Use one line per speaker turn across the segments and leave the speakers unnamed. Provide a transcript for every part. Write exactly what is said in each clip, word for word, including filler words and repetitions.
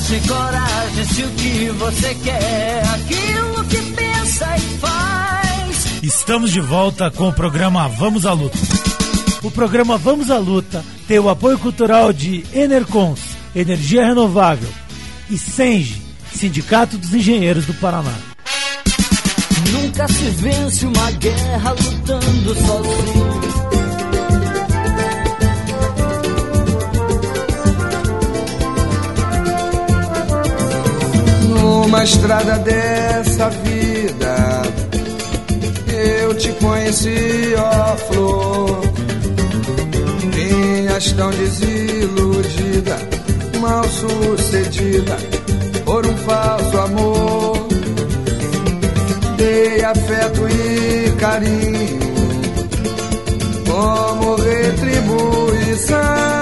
Coragem, coragem, se o que você quer, aquilo que pensa e faz.
Estamos de volta com o programa Vamos à Luta. O programa Vamos à Luta tem o apoio cultural de Enercons, Energia Renovável, e Senge, Sindicato dos Engenheiros do Paraná.
Nunca se vence uma guerra lutando sozinho.
Numa estrada dessa vida, eu te conheci, ó flor. Vinhas tão desiludida, mal sucedida, por um falso amor. Dei afeto e carinho como retribuição.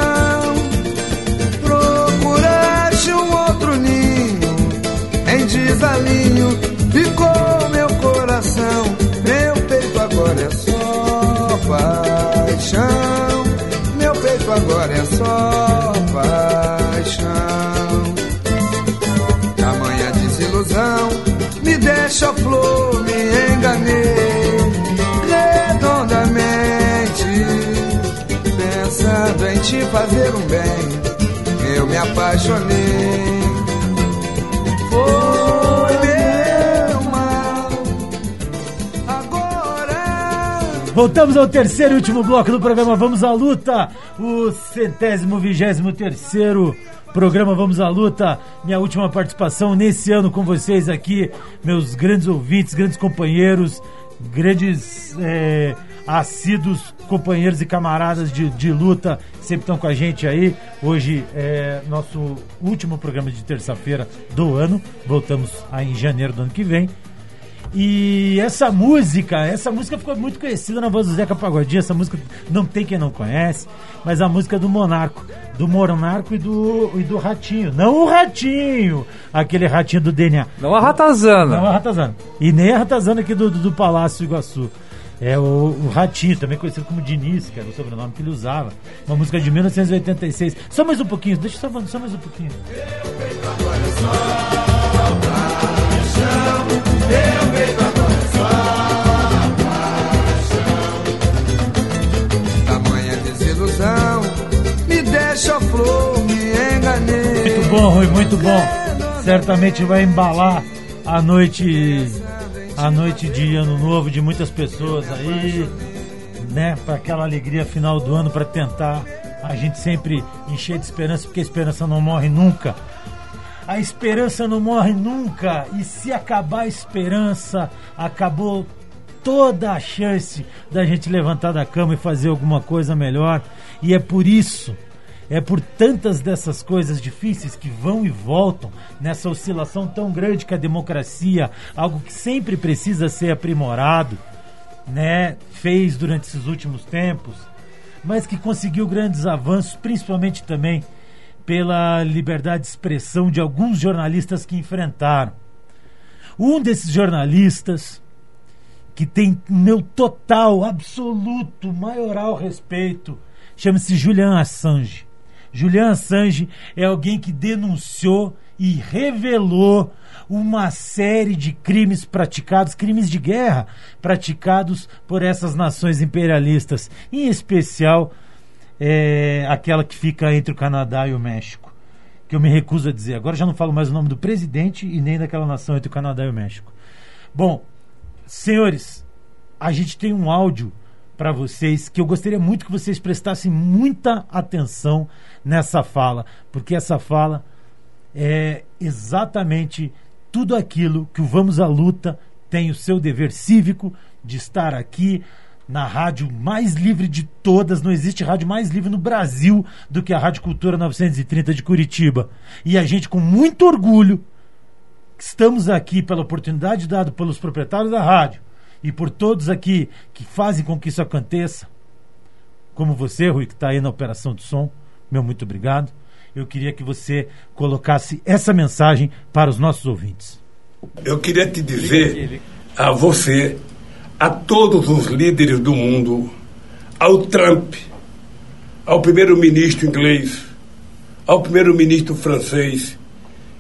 Procuraste um outro ninho em desalinho, ficou meu coração. Meu peito agora é só paixão. Meu peito agora é só paixão. Tamanha desilusão me deixa flor, me enganei redondamente, pensando em te fazer um bem, eu me apaixonei. Foi meu mal, agora.
Voltamos ao terceiro e último bloco do programa Vamos à Luta, o centésimo vigésimo terceiro programa Vamos à Luta, minha última participação nesse ano com vocês aqui, meus grandes ouvintes, grandes companheiros, grandes é, assíduos companheiros e camaradas de, de luta, sempre estão com a gente aí. Hoje é nosso último programa de terça-feira do ano, voltamos aí em janeiro do ano que vem. E essa música, essa música ficou muito conhecida na voz do Zeca Pagodinho. Essa música não tem quem não conhece, mas a música do Monarco, do Monarco e do, e do Ratinho. Não o Ratinho, aquele ratinho do D N A.
Não a Ratazana.
Não a Ratazana. E nem a Ratazana aqui do, do, do Palácio Iguaçu. É o, o Ratinho, também conhecido como Diniz, que era o sobrenome que ele usava. Uma música de mil novecentos e oitenta e seis. Só mais um pouquinho, deixa eu só, só mais um pouquinho.
Meu peito agora é só paixão. Tamanha desilusão me deixa flor, me enganei.
Muito bom, Rui, muito bom. Certamente vai embalar a noite, a noite de ano novo de muitas pessoas aí, né? Para aquela alegria final do ano, para tentar a gente sempre encher de esperança, porque a esperança não morre nunca. A esperança não morre nunca, e se acabar a esperança, acabou toda a chance da gente levantar da cama e fazer alguma coisa melhor. E é por isso, é por tantas dessas coisas difíceis que vão e voltam, nessa oscilação tão grande que a democracia, algo que sempre precisa ser aprimorado, né, fez durante esses últimos tempos, mas que conseguiu grandes avanços, principalmente também pela liberdade de expressão de alguns jornalistas que enfrentaram. Um desses jornalistas, que tem meu total, absoluto, maioral respeito, chama-se Julian Assange. Julian Assange é alguém que denunciou e revelou uma série de crimes praticados, crimes de guerra praticados por essas nações imperialistas, em especial É aquela que fica entre o Canadá e o México, que eu me recuso a dizer. Agora já não falo mais o nome do presidente e nem daquela nação entre o Canadá e o México. Bom, senhores, a gente tem um áudio para vocês que eu gostaria muito que vocês prestassem muita atenção nessa fala, porque essa fala é exatamente tudo aquilo que o Vamos à Luta tem o seu dever cívico de estar aqui na rádio mais livre de todas. Não existe rádio mais livre no Brasil do que a Rádio Cultura novecentos e trinta de Curitiba. E a gente, com muito orgulho, estamos aqui pela oportunidade dada pelos proprietários da rádio e por todos aqui que fazem com que isso aconteça, como você, Rui, que está aí na operação do som. Meu muito obrigado. Eu queria que você colocasse essa mensagem para os nossos ouvintes.
Eu queria te dizer a você, a todos os líderes do mundo, ao Trump, ao primeiro-ministro inglês, ao primeiro-ministro francês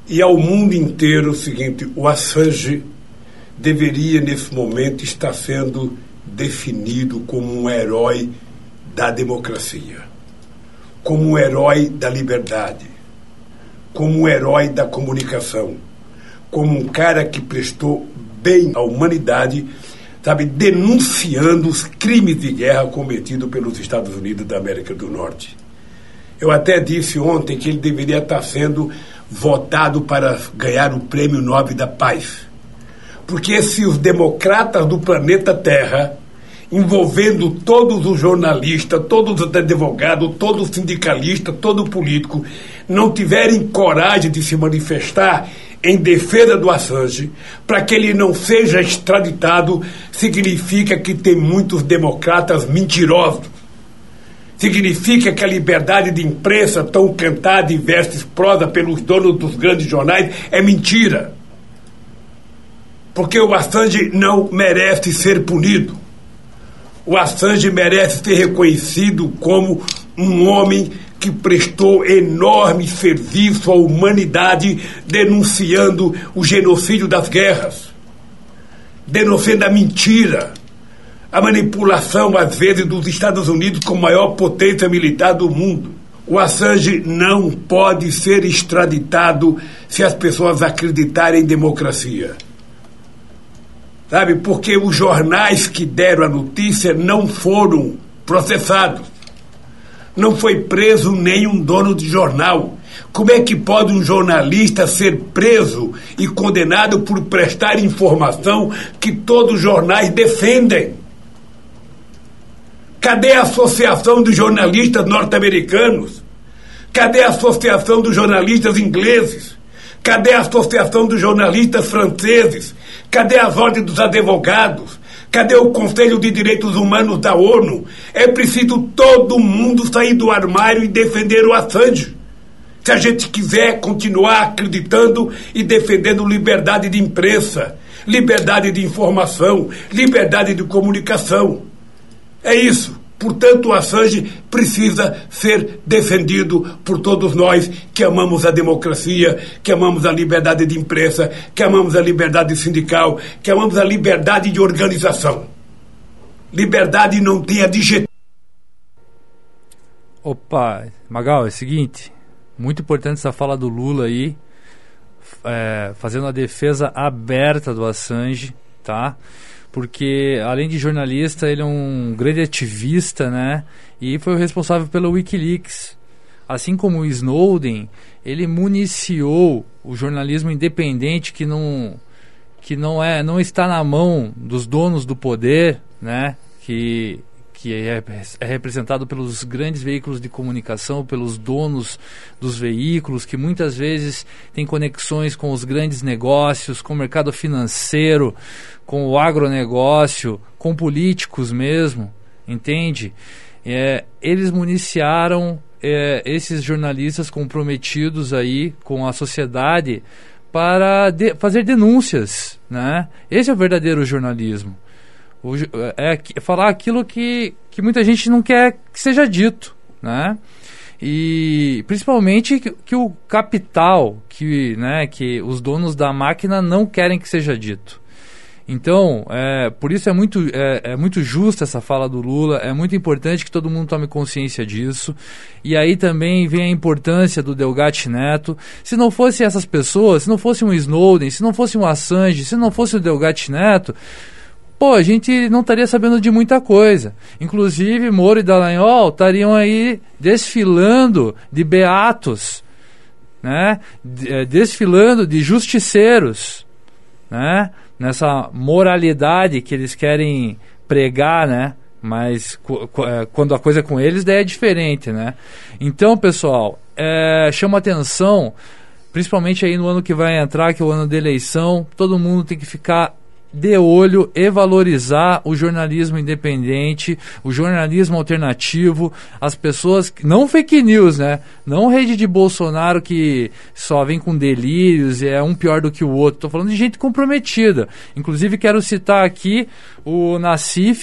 e ao mundo inteiro o seguinte: o Assange deveria, nesse momento, estar sendo definido como um herói da democracia, como um herói da liberdade, como um herói da comunicação, como um cara que prestou bem à humanidade, sabe, denunciando os crimes de guerra cometidos pelos Estados Unidos da América do Norte. Eu até disse ontem que ele deveria estar sendo votado para ganhar o Prêmio Nobel da Paz. Porque se os democratas do planeta Terra, envolvendo todos os jornalistas, todos os advogados, todos os sindicalistas, todo político, não tiverem coragem de se manifestar em defesa do Assange, para que ele não seja extraditado, significa que tem muitos democratas mentirosos. Significa que a liberdade de imprensa, tão cantada e versos prosa pelos donos dos grandes jornais, é mentira. Porque o Assange não merece ser punido. O Assange merece ser reconhecido como um homem que prestou enorme serviço à humanidade, denunciando o genocídio das guerras, denunciando a mentira, a manipulação, às vezes, dos Estados Unidos como maior potência militar do mundo. O Assange não pode ser extraditado se as pessoas acreditarem em democracia. Sabe, porque os jornais que deram a notícia não foram processados. Não foi preso nenhum dono de jornal. Como é que pode um jornalista ser preso e condenado por prestar informação que todos os jornais defendem? Cadê a Associação dos Jornalistas Norte-Americanos? Cadê a Associação dos Jornalistas Ingleses? Cadê a Associação dos Jornalistas Franceses? Cadê as ordens dos advogados? Cadê o Conselho de Direitos Humanos da ONU? É preciso todo mundo sair do armário e defender o Assange. Se a gente quiser continuar acreditando e defendendo liberdade de imprensa, liberdade de informação, liberdade de comunicação. É isso. Portanto, o Assange precisa ser defendido por todos nós que amamos a democracia, que amamos a liberdade de imprensa, que amamos a liberdade sindical, que amamos a liberdade de organização. Liberdade não tem adjetivo.
Opa, Magal, é o seguinte, muito importante essa fala do Lula aí, é, fazendo a defesa aberta do Assange, tá? Porque, além de jornalista, ele é um grande ativista, né? E foi o responsável pelo Wikileaks. Assim como o Snowden, ele municiou o jornalismo independente que não, que não, é, não está na mão dos donos do poder, né? Que, que é, é representado pelos grandes veículos de comunicação, pelos donos dos veículos, que muitas vezes têm conexões com os grandes negócios, com o mercado financeiro, com o agronegócio, com políticos mesmo, entende? É, eles municiaram é, esses jornalistas comprometidos aí com a sociedade para de, fazer denúncias, né? Esse é o verdadeiro jornalismo. O, é, é falar aquilo que, que muita gente não quer que seja dito, né? E principalmente que, que o capital, que, né, que os donos da máquina não querem que seja dito. Então, é, por isso é muito, é, é muito justa essa fala do Lula, é muito importante que todo mundo tome consciência disso. E aí também vem a importância do Delgatti Neto. Se não fosse essas pessoas, se não fosse um Snowden, se não fosse um Assange, se não fosse o Delgatti Neto, pô, a gente não estaria sabendo de muita coisa. Inclusive, Moro e Dallagnol estariam aí desfilando de beatos, né? Desfilando de justiceiros, né? Nessa moralidade que eles querem pregar, né? Mas quando a coisa é com eles, daí é diferente, né? Então, pessoal, é, chama atenção, principalmente aí no ano que vai entrar, que é o ano da eleição, todo mundo tem que ficar de olho e valorizar o jornalismo independente, o jornalismo alternativo, as pessoas, não fake news, né? Não rede de Bolsonaro que só vem com delírios e é um pior do que o outro. Estou falando de gente comprometida. Inclusive quero citar aqui o Nassif,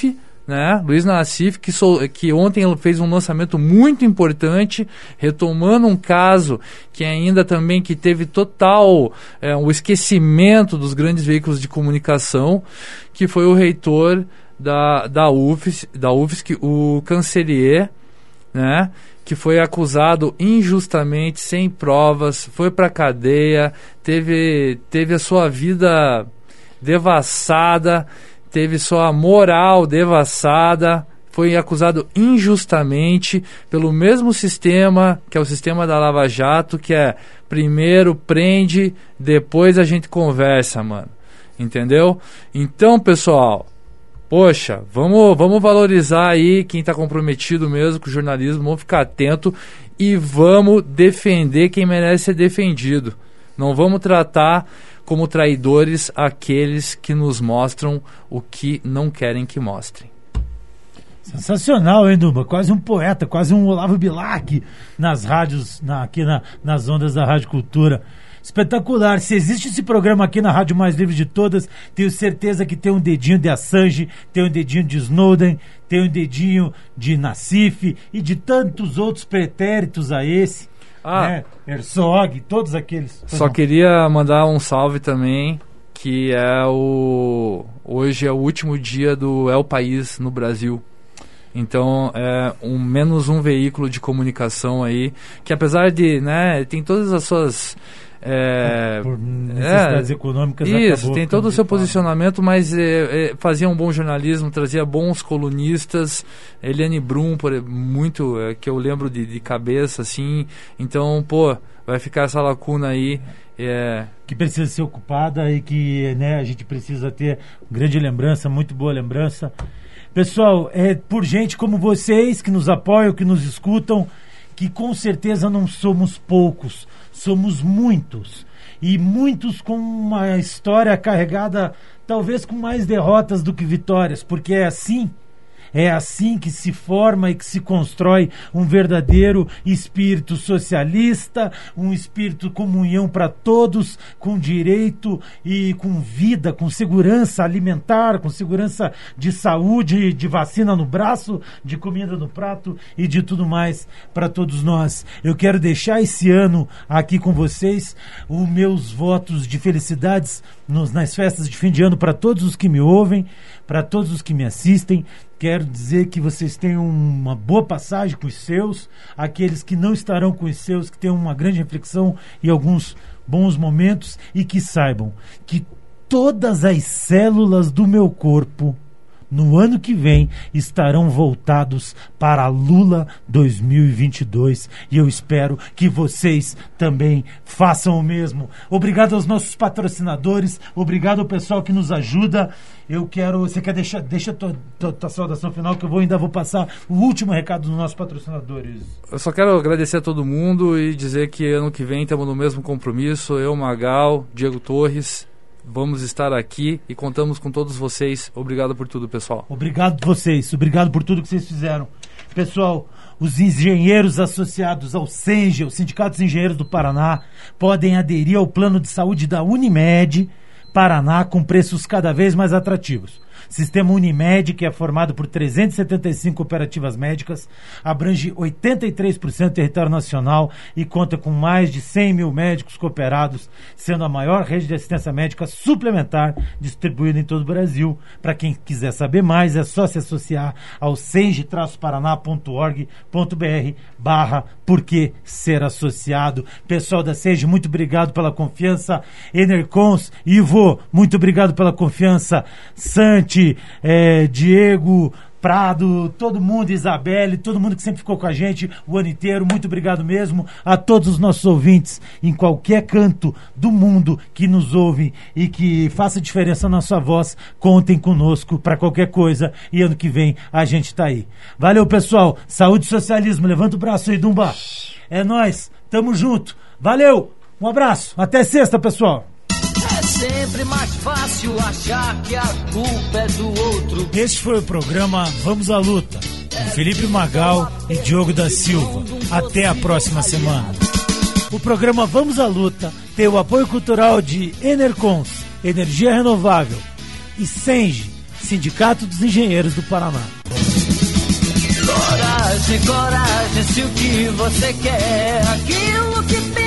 né? Luiz Nassif, que, sou, que ontem fez um lançamento muito importante, retomando um caso que ainda também que teve total é, um esquecimento dos grandes veículos de comunicação, que foi o reitor da, da, U F S, da U F S C, o Cancelier, né? Que foi acusado injustamente, sem provas, foi para cadeia, teve, teve a sua vida devassada, teve sua moral devassada, foi acusado injustamente pelo mesmo sistema, que é o sistema da Lava Jato, que é primeiro prende, depois a gente conversa, mano. Entendeu? Então, pessoal, poxa, vamos, vamos valorizar aí quem está comprometido mesmo com o jornalismo, vamos ficar atento e vamos defender quem merece ser defendido. Não vamos tratar como traidores aqueles que nos mostram o que não querem que mostrem.
Sensacional, hein, Dumba? Quase um poeta, quase um Olavo Bilac nas rádios, na, aqui na, nas ondas da Rádio Cultura. Espetacular. Se existe esse programa aqui na Rádio Mais Livre de Todas, tenho certeza que tem um dedinho de Assange, tem um dedinho de Snowden, tem um dedinho de Nassif e de tantos outros pretéritos a esse. Ah, né? Herzog, todos aqueles.
Só queria mandar um salve também, que é o... Hoje é o último dia do El País no Brasil. Então, é um, menos um veículo de comunicação aí, que apesar de, né, tem todas as suas... É,
por necessidades é, econômicas.
Isso, tem todo o seu posicionamento, mas é, é, fazia um bom jornalismo, trazia bons colunistas. Eliane Brum, por, muito, é, que eu lembro de, de cabeça, assim. Então, pô, vai ficar essa lacuna aí. É,
que precisa ser ocupada e que, né, a gente precisa ter grande lembrança, muito boa lembrança. Pessoal, é por gente como vocês que nos apoiam, que nos escutam, que com certeza não somos poucos, somos muitos. E muitos com uma história carregada, talvez com mais derrotas do que vitórias, porque é assim, é assim que se forma e que se constrói um verdadeiro espírito socialista, um espírito comunhão para todos, com direito e com vida, com segurança alimentar, com segurança de saúde, de vacina no braço, de comida no prato e de tudo mais para todos nós. Eu quero deixar esse ano aqui com vocês os meus votos de felicidades nos, nas festas de fim de ano para todos os que me ouvem, para todos os que me assistem. Quero dizer que vocês tenham uma boa passagem com os seus, aqueles que não estarão com os seus, que tenham uma grande reflexão e alguns bons momentos, e que saibam que todas as células do meu corpo no ano que vem estarão voltados para Lula dois mil e vinte e dois, e eu espero que vocês também façam o mesmo. Obrigado aos nossos patrocinadores, obrigado ao pessoal que nos ajuda. Eu quero, você quer deixar, deixa a tua, tua, tua saudação final, que eu vou, ainda vou passar o último recado dos nossos patrocinadores.
Eu só quero agradecer a todo mundo e dizer que ano que vem estamos no mesmo compromisso, eu, Magal, Diego Torres. Vamos estar aqui e contamos com todos vocês. Obrigado por tudo, pessoal.
Obrigado a vocês. Obrigado por tudo que vocês fizeram. Pessoal, os engenheiros associados ao SENGE, o Sindicato dos Engenheiros do Paraná, podem aderir ao plano de saúde da Unimed Paraná com preços cada vez mais atrativos. Sistema Unimed, que é formado por trezentas e setenta e cinco cooperativas médicas, abrange oitenta e três por cento do território nacional e conta com mais de cem mil médicos cooperados, sendo a maior rede de assistência médica suplementar distribuída em todo o Brasil. Para quem quiser saber mais, é só se associar ao senge paraná ponto org ponto br barra porque ser associado. Pessoal da Senge, muito obrigado pela confiança. Enercons, Ivo, muito obrigado pela confiança. Santi, é, Diego, Prado, todo mundo, Isabelle, todo mundo que sempre ficou com a gente o ano inteiro, muito obrigado mesmo a todos os nossos ouvintes em qualquer canto do mundo que nos ouvem e que faça diferença na sua voz. Contem conosco para qualquer coisa e ano que vem a gente está aí. Valeu, pessoal, saúde e socialismo, levanta o braço aí, Dumba, é nóis, tamo junto, valeu, um abraço, até sexta, pessoal.
É sempre mais fácil achar que a culpa é do outro.
Este foi o programa Vamos à Luta, com Felipe Magal e Diogo da Silva. Até a próxima semana. O programa Vamos à Luta tem o apoio cultural de Enercons, Energia Renovável, e Senge, Sindicato dos Engenheiros do Paraná.
Coragem, coragem, se o que você quer, aquilo que pensa